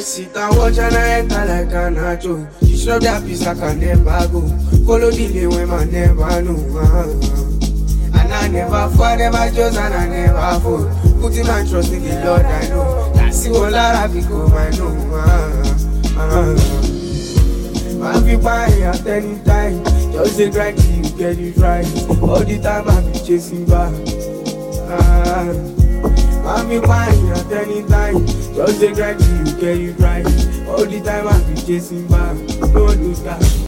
sit and watch and I enter like a nacho. She shove that piece like I never go. Follow the lane when man never know. And I never fall, never just and I never fall. Putting my trust in the Lord, I know. That's the whole lot of people I know. Man be buying at any time. Just a grind till you get it right. All the time I be chasing back. Man be buying at any time. Just a grind till you get it right. All the time I be chasing back. Don't lose that.